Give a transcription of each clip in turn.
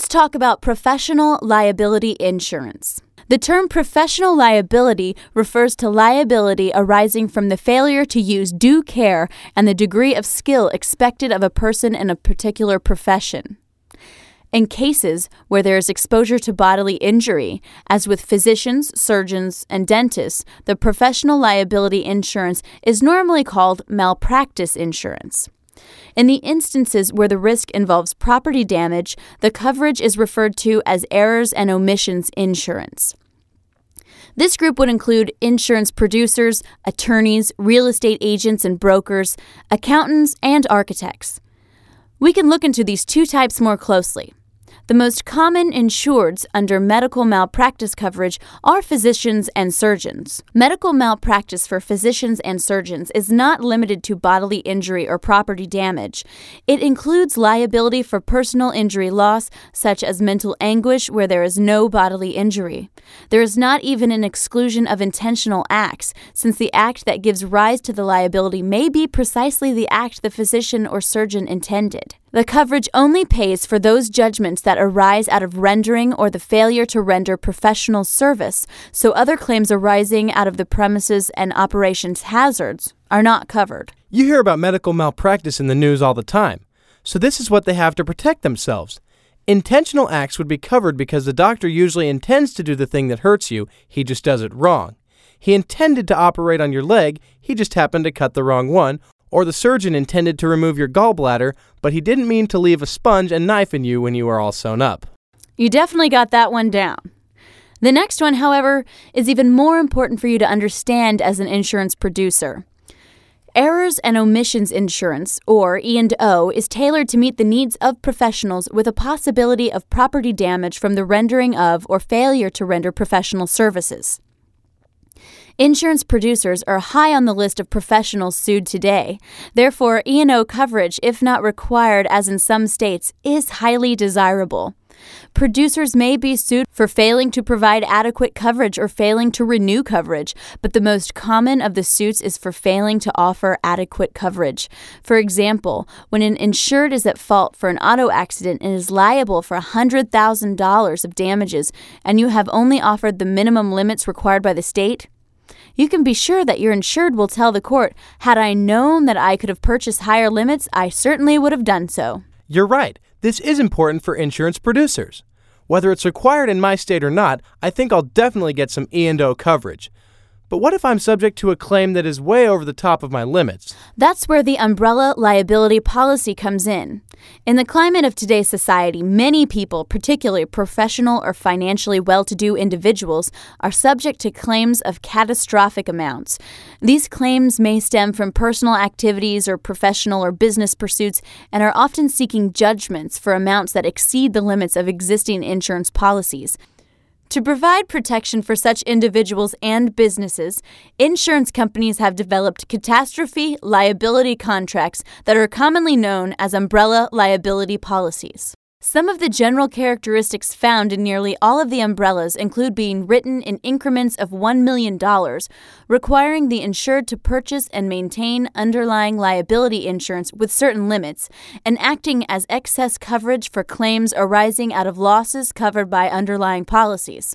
talk about professional liability insurance. The term professional liability refers to liability arising from the failure to use due care and the degree of skill expected of a person in a particular profession. In cases where there is exposure to bodily injury, as with physicians, surgeons, and dentists, the professional liability insurance is normally called malpractice insurance. In the instances where the risk involves property damage, the coverage is referred to as errors and omissions insurance. This group would include insurance producers, attorneys, real estate agents and brokers, accountants, and architects. We can look into these two types more closely. The most common insureds under medical malpractice coverage are physicians and surgeons. Medical malpractice for physicians and surgeons is not limited to bodily injury or property damage. It includes liability for personal injury loss, such as mental anguish where there is no bodily injury. There is not even an exclusion of intentional acts, since the act that gives rise to the liability may be precisely the act the physician or surgeon intended. The coverage only pays for those judgments that arise out of rendering or the failure to render professional service, so other claims arising out of the premises and operations hazards are not covered. You hear about medical malpractice in the news all the time, so this is what they have to protect themselves. Intentional acts would be covered because the doctor usually intends to do the thing that hurts you, he just does it wrong. He intended to operate on your leg, he just happened to cut the wrong one. Or the surgeon intended to remove your gallbladder, but he didn't mean to leave a sponge and knife in you when you were all sewn up. You definitely got that one down. The next one, however, is even more important for you to understand as an insurance producer. Errors and omissions insurance, or E&O, is tailored to meet the needs of professionals with a possibility of property damage from the rendering of or failure to render professional services. Insurance producers are high on the list of professionals sued today. Therefore, E&O coverage, if not required as in some states, is highly desirable. Producers may be sued for failing to provide adequate coverage or failing to renew coverage, but the most common of the suits is for failing to offer adequate coverage. For example, when an insured is at fault for an auto accident and is liable for $100,000 of damages, and you have only offered the minimum limits required by the state, you can be sure that your insured will tell the court, "Had I known that I could have purchased higher limits, I certainly would have done so." You're right. This is important for insurance producers. Whether it's required in my state or not, I think I'll definitely get some E&O coverage. But what if I'm subject to a claim that is way over the top of my limits? That's where the umbrella liability policy comes in. In the climate of today's society, many people, particularly professional or financially well-to-do individuals, are subject to claims of catastrophic amounts. These claims may stem from personal activities or professional or business pursuits and are often seeking judgments for amounts that exceed the limits of existing insurance policies. To provide protection for such individuals and businesses, insurance companies have developed catastrophe liability contracts that are commonly known as umbrella liability policies. Some of the general characteristics found in nearly all of the umbrellas include being written in increments of $1 million, requiring the insured to purchase and maintain underlying liability insurance with certain limits, and acting as excess coverage for claims arising out of losses covered by underlying policies.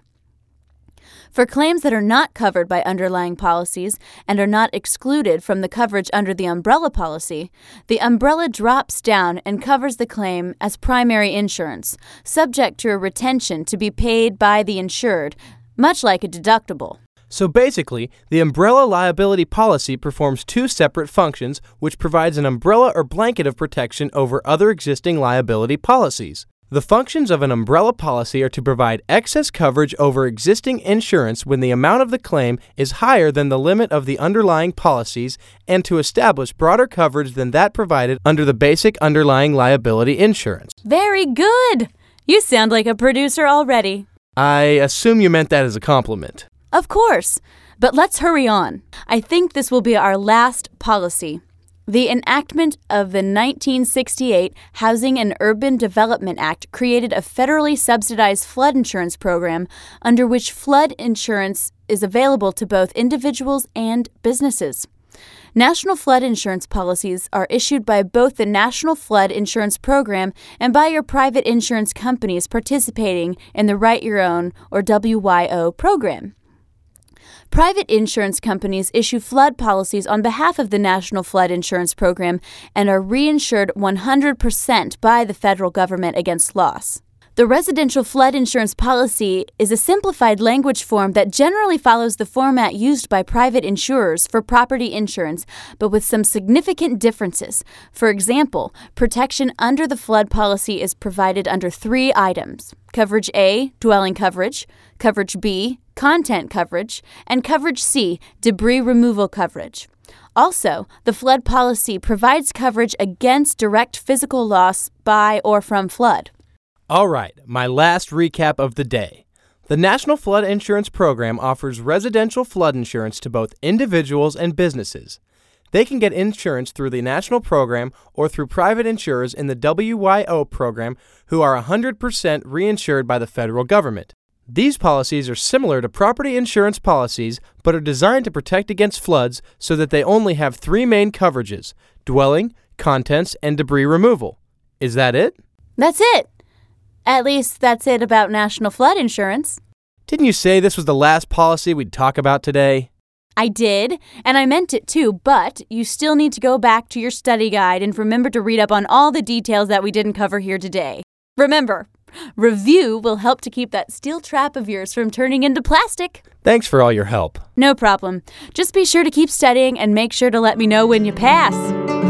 For claims that are not covered by underlying policies and are not excluded from the coverage under the umbrella policy, the umbrella drops down and covers the claim as primary insurance, subject to a retention to be paid by the insured, much like a deductible. So basically, the umbrella liability policy performs two separate functions, which provides an umbrella or blanket of protection over other existing liability policies. The functions of an umbrella policy are to provide excess coverage over existing insurance when the amount of the claim is higher than the limit of the underlying policies and to establish broader coverage than that provided under the basic underlying liability insurance. Very good! You sound like a producer already. I assume you meant that as a compliment. Of course, but let's hurry on. I think this will be our last policy. The enactment of the 1968 Housing and Urban Development Act created a federally subsidized flood insurance program under which flood insurance is available to both individuals and businesses. National flood insurance policies are issued by both the National Flood Insurance Program and by your private insurance companies participating in the Write Your Own or WYO program. Private insurance companies issue flood policies on behalf of the National Flood Insurance Program and are reinsured 100% by the federal government against loss. The residential flood insurance policy is a simplified language form that generally follows the format used by private insurers for property insurance, but with some significant differences. For example, protection under the flood policy is provided under 3 items: Coverage A, dwelling coverage; Coverage B, content coverage; and Coverage C, debris removal coverage. Also, the flood policy provides coverage against direct physical loss by or from flood. All right, my last recap of the day. The National Flood Insurance Program offers residential flood insurance to both individuals and businesses. They can get insurance through the national program or through private insurers in the WYO program who are 100% reinsured by the federal government. These policies are similar to property insurance policies, but are designed to protect against floods so that they only have 3 main coverages: dwelling, contents, and debris removal. Is that it? That's it. At least that's it about National Flood Insurance. Didn't you say this was the last policy we'd talk about today? I did, and I meant it too, but you still need to go back to your study guide and remember to read up on all the details that we didn't cover here today. Remember, review will help to keep that steel trap of yours from turning into plastic. Thanks for all your help. No problem. Just be sure to keep studying and make sure to let me know when you pass.